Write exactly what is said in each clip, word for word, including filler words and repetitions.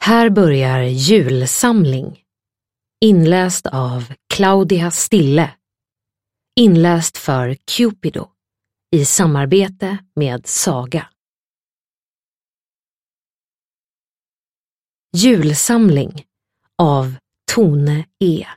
Här börjar julsamling. Inläst av Claudia Stille. Inläst för Cupido i samarbete med Saga. Julsamling av Tone E.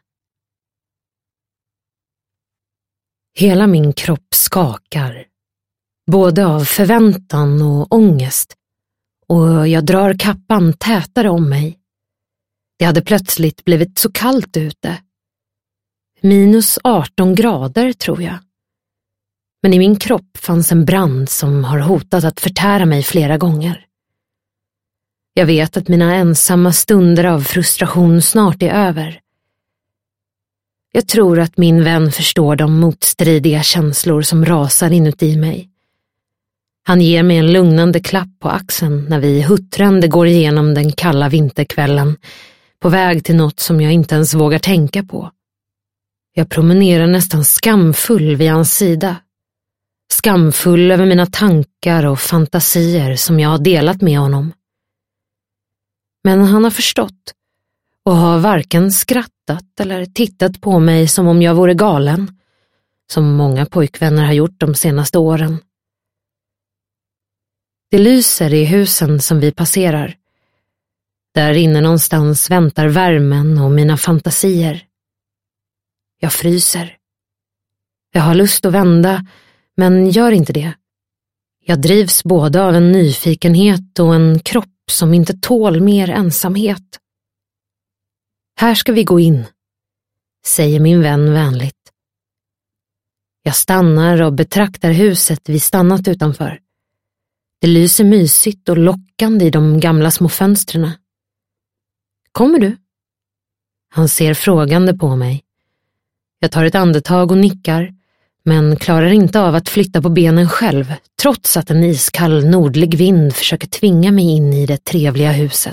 Hela min kropp skakar, både av förväntan och ångest, och jag drar kappan tätare om mig. Det hade plötsligt blivit så kallt ute. Minus arton grader, tror jag. Men i min kropp fanns en brand som har hotat att förtära mig flera gånger. Jag vet att mina ensamma stunder av frustration snart är över. Jag tror att min vän förstår de motstridiga känslor som rasar inuti mig. Han ger mig en lugnande klapp på axeln när vi huttrande går igenom den kalla vinterkvällen, på väg till något som jag inte ens vågar tänka på. Jag promenerar nästan skamfull vid hans sida. Skamfull över mina tankar och fantasier som jag har delat med honom. Men han har förstått och har varken skrattat eller tittat på mig som om jag vore galen, som många pojkvänner har gjort de senaste åren. Det lyser i husen som vi passerar. Där inne någonstans väntar värmen och mina fantasier. Jag fryser. Jag har lust att vända, men gör inte det. Jag drivs både av en nyfikenhet och en kropp som inte tål mer ensamhet. Här ska vi gå in, säger min vän vänligt. Jag stannar och betraktar huset vi stannat utanför. Det lyser mysigt och lockande i de gamla små fönstren. Kommer du? Han ser frågande på mig. Jag tar ett andetag och nickar, men klarar inte av att flytta på benen själv, trots att en iskall nordlig vind försöker tvinga mig in i det trevliga huset.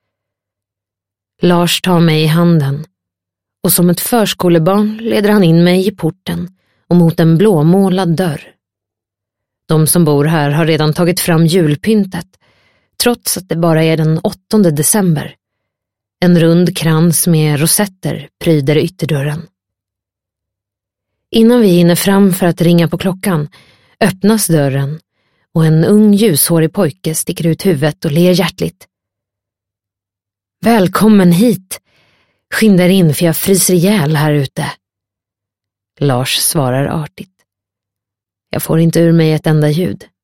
Lars tar mig i handen, och som ett förskolebarn leder han in mig i porten och mot en blåmålad dörr. De som bor här har redan tagit fram julpyntet, trots att det bara är den åttonde december. En rund krans med rosetter pryder ytterdörren. Innan vi hinner fram för att ringa på klockan öppnas dörren och en ung ljushårig pojke sticker ut huvudet och ler hjärtligt. Välkommen hit! Skyndar in för jag fryser ihjäl här ute. Lars svarar artigt. Jag får inte ur mig ett enda ljud.